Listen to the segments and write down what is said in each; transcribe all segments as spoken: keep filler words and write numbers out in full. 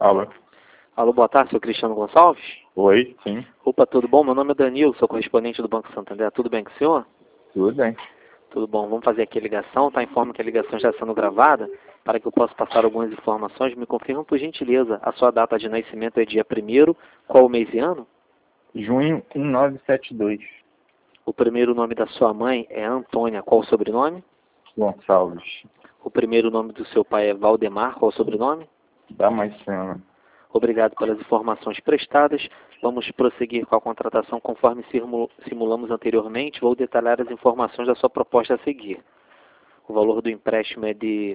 Alô? Alô, boa tarde, seu Cristiano Gonçalves? Oi, sim. Opa, tudo bom? Meu nome é Danilo, sou correspondente do Banco Santander. Tudo bem com o senhor? Tudo bem. Tudo bom. Vamos fazer aqui a ligação, tá? Informo que a ligação já está sendo gravada. Para que eu possa passar algumas informações, me confirma, por gentileza, a sua data de nascimento é dia primeiro, qual o mês e ano? Junho um nove sete dois. O primeiro nome da sua mãe é Antônia, qual o sobrenome? Gonçalves. O primeiro nome do seu pai é Valdemar, qual o sobrenome? Damasceno. Obrigado pelas informações prestadas. Vamos prosseguir com a contratação conforme simulamos anteriormente. Vou detalhar as informações da sua proposta a seguir. O valor do empréstimo é de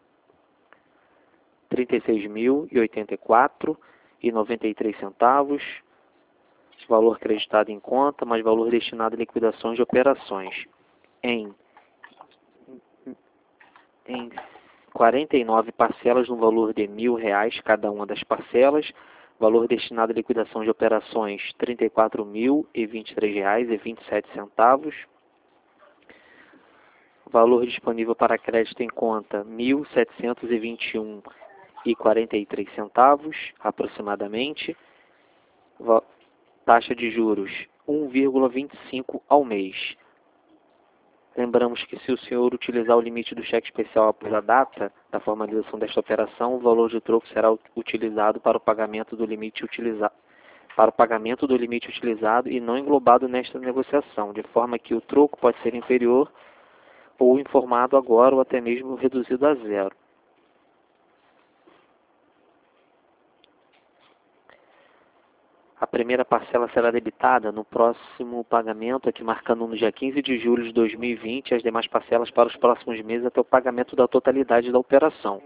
trinta e seis mil e oitenta e quatro reais e noventa e três centavos. Valor creditado em conta, mais valor destinado a liquidações de operações. Em, em quarenta e nove parcelas no valor de mil reais cada uma das parcelas. Valor destinado à liquidação de operações trinta e quatro mil e vinte e três reais e vinte e sete centavos. Valor disponível para crédito em conta mil setecentos e vinte e um reais e quarenta e três centavos aproximadamente. Va taxa de juros um vírgula vinte e cinco ao mês. Lembramos que se o senhor utilizar o limite do cheque especial após a data da formalização desta operação, o valor de troco será utilizado para o pagamento do limite utilizado, para o pagamento do limite utilizado e não englobado nesta negociação, de forma que o troco pode ser inferior ou informado agora ou até mesmo reduzido a zero. A primeira parcela será debitada no próximo pagamento, aqui marcando no dia quinze de julho de dois mil e vinte, as demais parcelas para os próximos meses até o pagamento da totalidade da operação.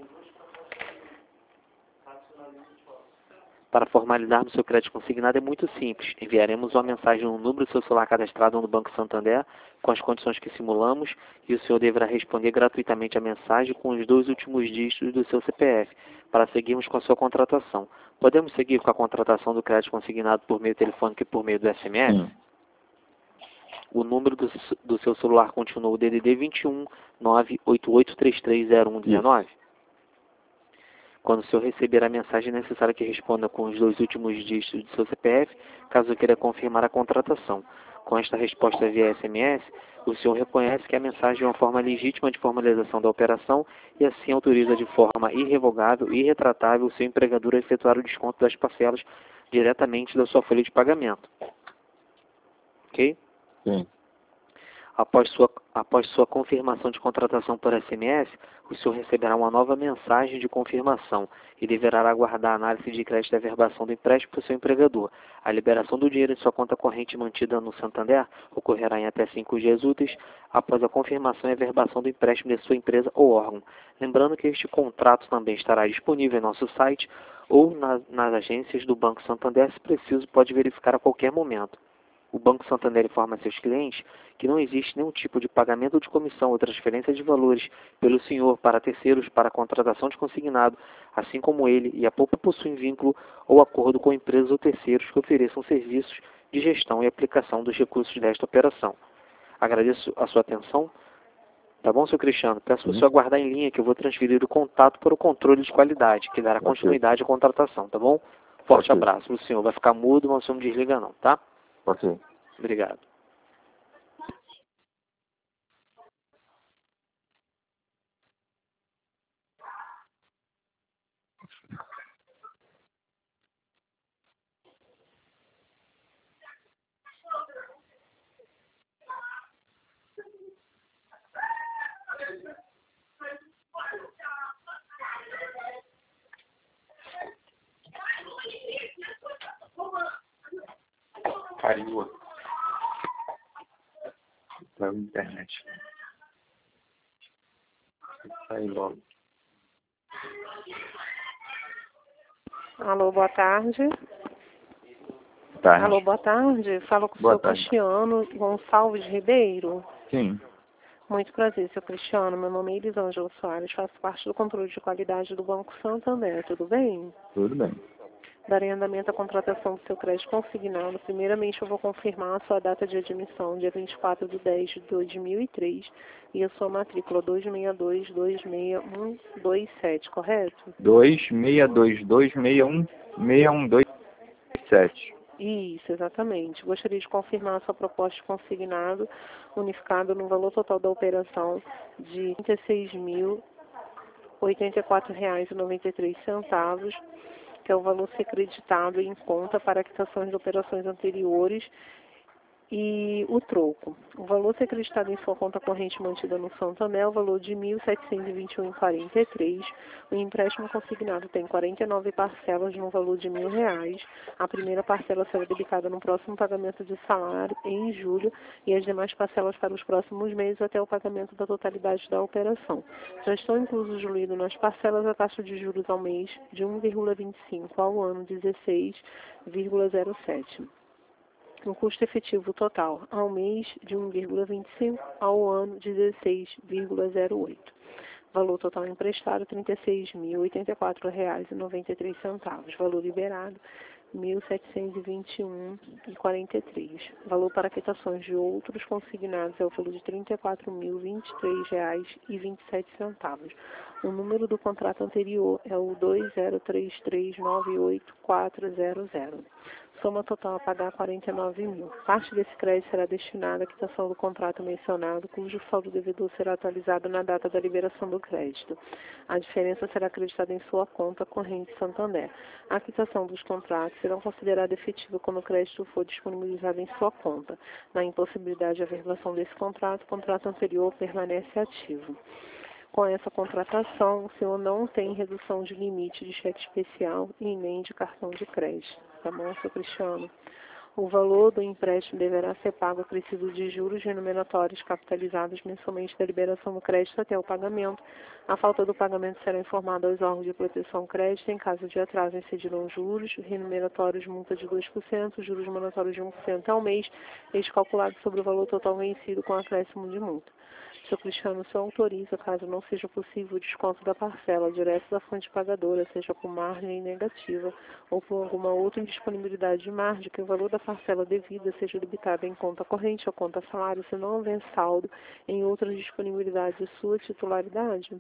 Para formalizarmos seu crédito consignado é muito simples. Enviaremos uma mensagem no número do seu celular cadastrado no Banco Santander com as condições que simulamos e o senhor deverá responder gratuitamente a mensagem com os dois últimos dígitos do seu C P F para seguirmos com a sua contratação. Podemos seguir com a contratação do crédito consignado por meio telefônico e por meio do S M S? Sim. O número do, do seu celular continua o D D D vinte e um, nove oito oito três três zero um um nove? Quando o senhor receber a mensagem, é necessário que responda com os dois últimos dígitos do seu C P F, caso queira confirmar a contratação. Com esta resposta via S M S, o senhor reconhece que a mensagem é uma forma legítima de formalização da operação e assim autoriza de forma irrevogável e irretratável o seu empregador a efetuar o desconto das parcelas diretamente da sua folha de pagamento. Ok? Sim. Após sua, após sua confirmação de contratação por S M S, o senhor receberá uma nova mensagem de confirmação e deverá aguardar a análise de crédito e averbação do empréstimo por seu empregador. A liberação do dinheiro em sua conta corrente mantida no Santander ocorrerá em até cinco dias úteis após a confirmação e averbação do empréstimo de sua empresa ou órgão. Lembrando que este contrato também estará disponível em nosso site ou na, nas agências do Banco Santander, se preciso, pode verificar a qualquer momento. O Banco Santander informa a seus clientes que não existe nenhum tipo de pagamento de comissão ou transferência de valores pelo senhor para terceiros para a contratação de consignado, assim como ele e a Poupa possuem vínculo ou acordo com empresas ou terceiros que ofereçam serviços de gestão e aplicação dos recursos desta operação. Agradeço a sua atenção. Tá bom, seu Cristiano? Peço para o senhor aguardar em linha que eu vou transferir o contato para o controle de qualidade, que dará continuidade à contratação, tá bom? Forte Ok. abraço. O senhor vai ficar mudo, mas o senhor não desliga não, tá? Ok. Obrigado. Cariúa. Pela internet. Sai logo. Alô, boa tarde. Tá. Alô, boa tarde. Falo com o Boa senhor tarde. Cristiano Gonçalves Ribeiro. Sim. Muito prazer, seu Cristiano. Meu nome é Elisângela Soares, faço parte do controle de qualidade do Banco Santander. Tudo bem? Tudo bem. darei andamento à contratação do seu crédito consignado. Primeiramente, eu vou confirmar a sua data de admissão, dia vinte e quatro de dez de dois mil e três, e a sua matrícula dois seis dois, dois seis um dois sete, correto? dois seis dois dois seis um seis um dois sete. Isso, exatamente. Gostaria de confirmar a sua proposta de consignado unificado no valor total da operação de trinta e seis mil, oitenta e quatro reais e noventa e três centavos, que é o valor ser creditado em conta para quitações de operações anteriores, e o troco. O valor ser creditado em sua conta corrente mantida no Santander é o valor de mil setecentos e vinte e um reais e quarenta e três centavos. O empréstimo consignado tem quarenta e nove parcelas no valor de mil reais. A primeira parcela será debitada no próximo pagamento de salário em julho e as demais parcelas para os próximos meses até o pagamento da totalidade da operação. Já estão inclusos diluídos nas parcelas a taxa de juros ao mês de um vírgula vinte e cinco ao ano dezesseis vírgula zero sete. O custo efetivo total ao mês de um vírgula vinte e cinco ao ano dezesseis vírgula zero oito. Valor total emprestado trinta e seis mil, oitenta e quatro reais e noventa e três centavos. Valor liberado mil setecentos e vinte e um reais e quarenta e três centavos. Valor para quitações de outros consignados é o valor de trinta e quatro mil, vinte e três reais e vinte e sete centavos. O número do contrato anterior é o dois zero três três nove oito quatro zero zero. Soma total a pagar quarenta e nove mil. Parte desse crédito será destinada à quitação do contrato mencionado, cujo saldo devedor será atualizado na data da liberação do crédito. A diferença será acreditada em sua conta corrente Santander. A quitação dos contratos será considerada efetiva quando o crédito for disponibilizado em sua conta. Na impossibilidade de averbação desse contrato, o contrato anterior permanece ativo. Com essa contratação, o senhor não tem redução de limite de cheque especial e nem de cartão de crédito. Tá bom, senhor Cristiano? O valor do empréstimo deverá ser pago acrescido de juros remuneratórios capitalizados mensalmente da liberação do crédito até o pagamento. A falta do pagamento será informada aos órgãos de proteção ao crédito. Em caso de atraso, incidirão juros remuneratórios, multa de dois por cento, juros moratórios de um por cento ao mês, este calculado sobre o valor total vencido com acréscimo de multa. Senhor Cristiano, o senhor autoriza, caso não seja possível, o desconto da parcela direto da fonte pagadora, seja por margem negativa ou por alguma outra indisponibilidade de margem, que o valor da parcela devida seja debitado em conta corrente ou conta salário, se não houver saldo em outras disponibilidades de sua titularidade?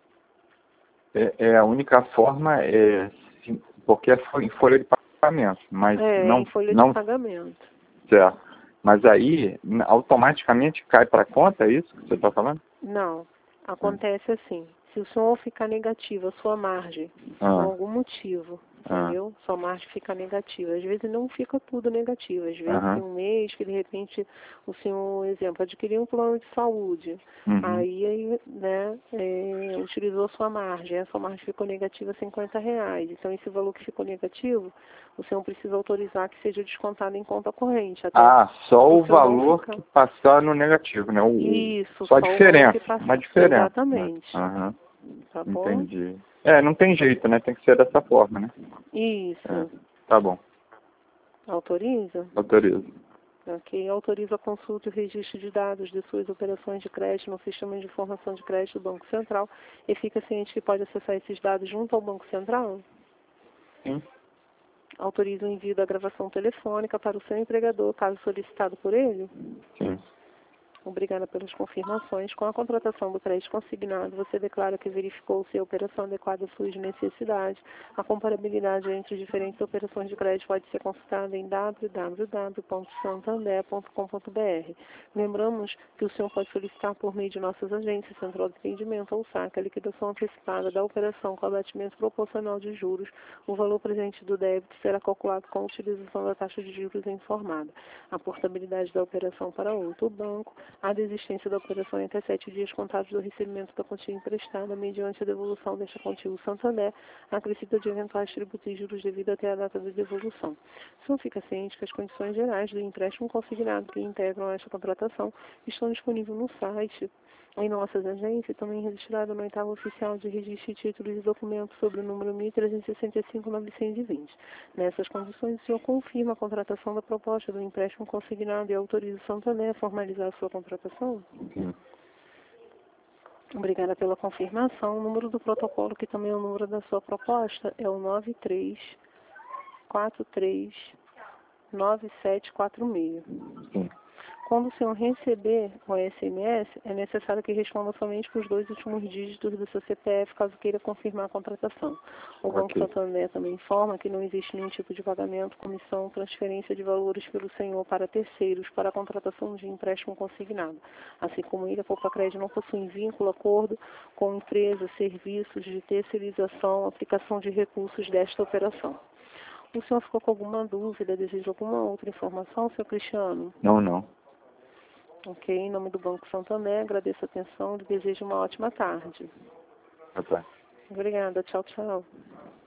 É, é a única forma, é, sim, porque é em folha de pagamento, mas É, não... em folha não, de pagamento. certo. Mas aí, automaticamente cai para a conta, é isso que você está falando? Não. Acontece assim. Se o senhor ficar negativo a sua margem, Ah. por algum motivo, Ah. entendeu? Sua margem fica negativa. Às vezes não fica tudo negativo. Às vezes Aham. tem um mês que, de repente, o senhor, exemplo, adquiriu um plano de saúde. Uhum. Aí, aí, né, é, utilizou sua margem. Essa margem ficou negativa cinquenta reais. Então, esse valor que ficou negativo, o senhor precisa autorizar que seja descontado em conta corrente. Até Ah, só o o senhor não valor ficar- que passar no negativo, né? O, Isso, só a só o valor diferença, que passa- uma diferença. Exatamente. Aham, Tá bom? entendi. É, não tem jeito, né? Tem que ser dessa forma, né? Isso. É, tá bom, Autoriza? autorizo. Ok. Autoriza a consulta e o registro de dados de suas operações de crédito no sistema de informação de crédito do Banco Central e fica ciente que pode acessar esses dados junto ao Banco Central? Sim. Autoriza o envio da gravação telefônica para o seu empregador, caso solicitado por ele? Sim. Obrigada pelas confirmações. Com a contratação do crédito consignado, você declara que verificou se a operação adequada às suas necessidades. A comparabilidade entre diferentes operações de crédito pode ser consultada em w w w ponto santander ponto com ponto b r. Lembramos que o senhor pode solicitar por meio de nossas agências, Central de Atendimento ou SAC, a liquidação antecipada da operação com abatimento proporcional de juros. O valor presente do débito será calculado com a utilização da taxa de juros informada. A portabilidade da operação para outro banco. A desistência da operação em até sete dias contados do recebimento da quantia emprestada, mediante a devolução desta quantia ao Santander, acrescida de eventuais tributos e juros devido até a data da devolução. O senhor fica ciente que as condições gerais do empréstimo consignado que integram esta contratação estão disponíveis no site, em nossas agências, também registrado no oitavo oficial de registro de títulos e documentos sobre o número mil trezentos e sessenta e cinco, novecentos e vinte. Nessas condições, o senhor confirma a contratação da proposta do empréstimo consignado e autoriza o Santander a formalizar a sua contratação? Sim. Obrigada pela confirmação. O número do protocolo, que também é o número da sua proposta, é o nove três quatro três nove sete quatro seis. Sim. Quando o senhor receber o S M S, é necessário que responda somente com os dois últimos dígitos do seu C P F, caso queira confirmar a contratação. O Ok. Banco Santander também informa que não existe nenhum tipo de pagamento, comissão, transferência de valores pelo senhor para terceiros para a contratação de empréstimo consignado. Assim como ele, a Poupa Crédito não possui vínculo, acordo com empresas, serviços de terceirização, aplicação de recursos desta operação. O senhor ficou com alguma dúvida, deseja alguma outra informação, senhor Cristiano? Não, não. Ok, em nome do Banco Santander, agradeço a atenção e desejo uma ótima tarde. Tá, tá. Obrigada, tchau, tchau.